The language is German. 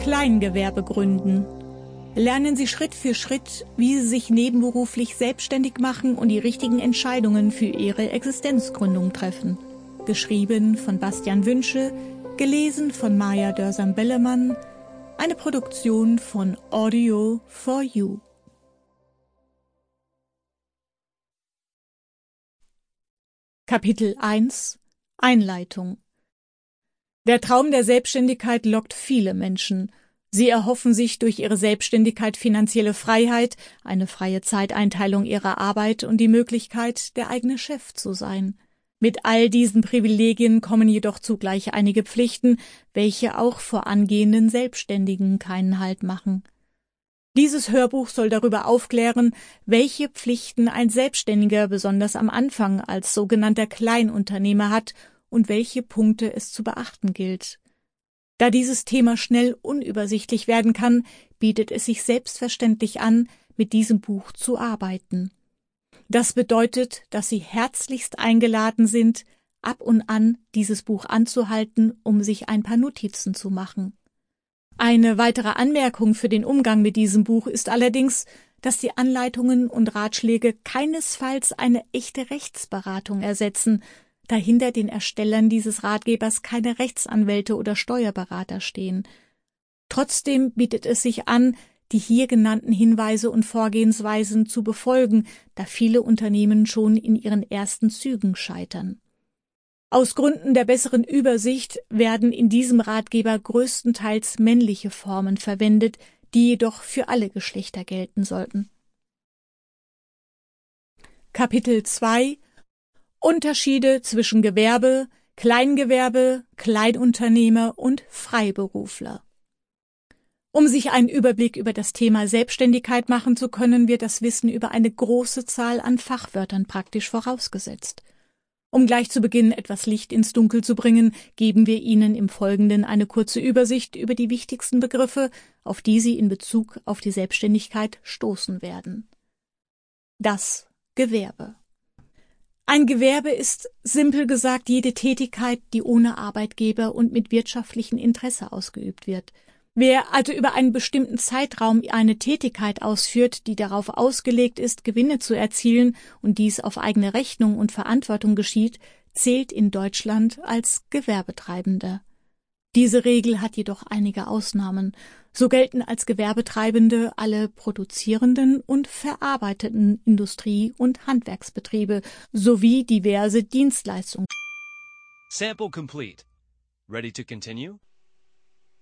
Kleingewerbe gründen. Lernen Sie Schritt für Schritt, wie Sie sich nebenberuflich selbstständig machen und die richtigen Entscheidungen für Ihre Existenzgründung treffen. Geschrieben von Bastian Wünsche, gelesen von Maja Dörsam-Bellemann, eine Produktion von Audio for You. Kapitel 1 – Einleitung. Der Traum der Selbstständigkeit lockt viele Menschen. Sie erhoffen sich durch ihre Selbstständigkeit finanzielle Freiheit, eine freie Zeiteinteilung ihrer Arbeit und die Möglichkeit, der eigene Chef zu sein. Mit all diesen Privilegien kommen jedoch zugleich einige Pflichten, welche auch vor angehenden Selbstständigen keinen Halt machen. Dieses Hörbuch soll darüber aufklären, welche Pflichten ein Selbstständiger besonders am Anfang als sogenannter Kleinunternehmer hat und welche Punkte es zu beachten gilt. Da dieses Thema schnell unübersichtlich werden kann, bietet es sich selbstverständlich an, mit diesem Buch zu arbeiten. Das bedeutet, dass Sie herzlichst eingeladen sind, ab und an dieses Buch anzuhalten, um sich ein paar Notizen zu machen. Eine weitere Anmerkung für den Umgang mit diesem Buch ist allerdings, dass die Anleitungen und Ratschläge keinesfalls eine echte Rechtsberatung ersetzen, da hinter den Erstellern dieses Ratgebers keine Rechtsanwälte oder Steuerberater stehen. Trotzdem bietet es sich an, die hier genannten Hinweise und Vorgehensweisen zu befolgen, da viele Unternehmen schon in ihren ersten Zügen scheitern. Aus Gründen der besseren Übersicht werden in diesem Ratgeber größtenteils männliche Formen verwendet, die jedoch für alle Geschlechter gelten sollten. Kapitel 2 – Unterschiede zwischen Gewerbe, Kleingewerbe, Kleinunternehmer und Freiberufler. Um sich einen Überblick über das Thema Selbstständigkeit machen zu können, wird das Wissen über eine große Zahl an Fachwörtern praktisch vorausgesetzt. Um gleich zu Beginn etwas Licht ins Dunkel zu bringen, geben wir Ihnen im Folgenden eine kurze Übersicht über die wichtigsten Begriffe, auf die Sie in Bezug auf die Selbstständigkeit stoßen werden. Das Gewerbe. Ein Gewerbe ist, simpel gesagt, jede Tätigkeit, die ohne Arbeitgeber und mit wirtschaftlichem Interesse ausgeübt wird. Wer also über einen bestimmten Zeitraum eine Tätigkeit ausführt, die darauf ausgelegt ist, Gewinne zu erzielen und dies auf eigene Rechnung und Verantwortung geschieht, zählt in Deutschland als Gewerbetreibender. Diese Regel hat jedoch einige Ausnahmen. So gelten als Gewerbetreibende alle produzierenden und verarbeitenden Industrie- und Handwerksbetriebe sowie diverse Dienstleistungen. Sample complete. Ready to continue?